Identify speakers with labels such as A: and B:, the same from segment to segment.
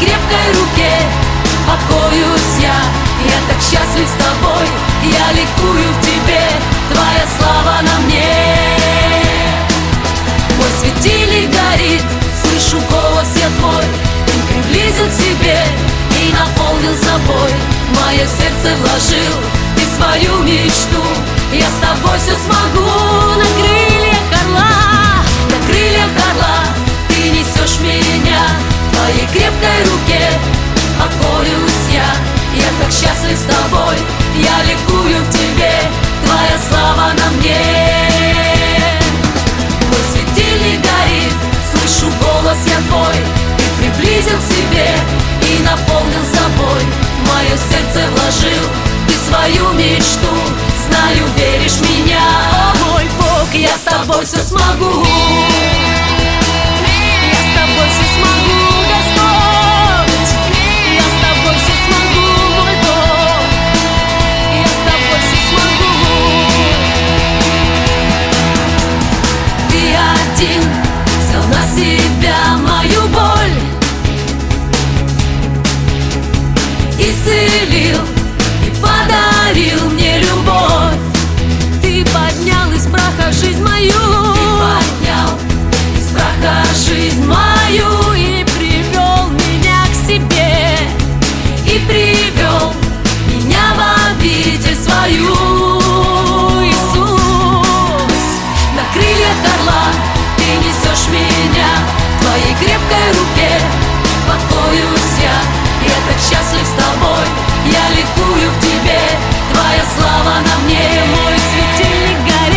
A: крепкой руке покоюсь я так счастлив с тобой, я ликую в тебе, твоя слава на мне. Мой светильник горит, слышу голос я твой, ты приблизил к себе и наполнил собой. Мое сердце вложил ты свою мечту, я с тобой все смогу. На крыльях орла ты несешь меня, в твоей крепкой руке покоюсь я так счастлив с тобой, я ликую в тебе, твоя слава на мне. Мой светильник горит, слышу голос я твой, ты приблизил к себе и наполнил собой. Мое сердце вложил ты свою мечту, знаю, веришь в меня. О мой Бог, я с тобой все смогу, я с тобой все смогу, Господь, я с тобой все смогу, мой Бог, я с тобой все смогу. Ты один взял на себя мою боль, исцелил и подарил мне любовь. Ты поднял из праха жизнь мою, ты поднял из праха жизнь мою и привел меня к себе, и привел меня в обитель свою. Иисус, на крыльях орла ты несешь меня, в твоей крепкой руке покоюсь я так счастлив с тобой, я ликую в тебе, твоя слава на мне. Мой светильник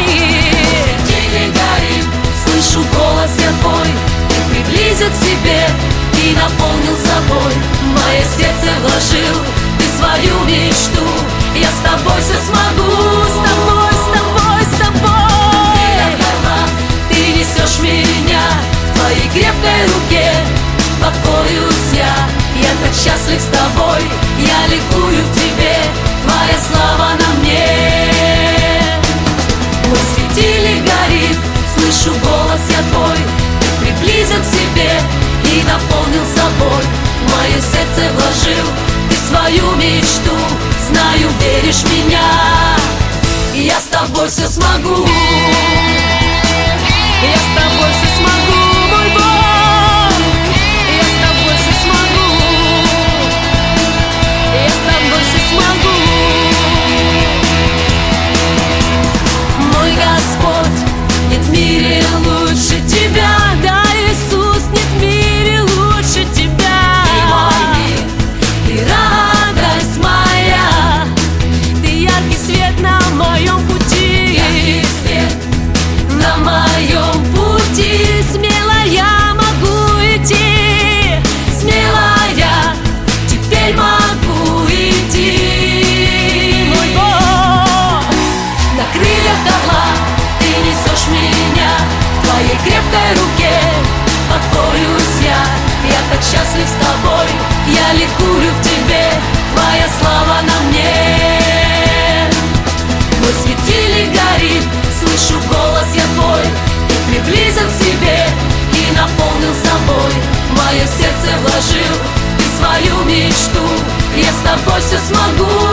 A: горит, слышу голос я твой, ты приблизил к себе и наполнил собой. Мое сердце вложил ты свою мечту, я с тобой все смогу, с тобой, с тобой, с тобой. Ты несешь меня, в твоей крепкой руке покоюсь я так счастлив с тобой, я ликую в тебе, твоя слава на мне. Мой светильник горит, слышу голос я твой, ты приблизил к себе и наполнил собой. Мое сердце вложил ты свою мечту, знаю, веришь в меня, я с тобой все смогу, я с тобой все смогу, мой Бог, я с тобой все смогу, я с тобой все смогу. Мой Господь, нет в мире лучше тебя, да, Иисус, нет в мире лучше тебя. Ты мой мир, ты радость моя, ты яркий свет на моем пути, яркий свет на моем пути. Смело я могу идти, смело я теперь могу идти. Мой Бог, на крыльях орла ты несешь меня, в твоей крепкой руке покоюсь я так счастлив с тобой, я ликую в тебе, твоя слава на мне. Мой светильник горит, слышу голос я твой, ты приблизил к себе и наполнил собой. Мое сердце вложил ты свою мечту, я с тобой все смогу.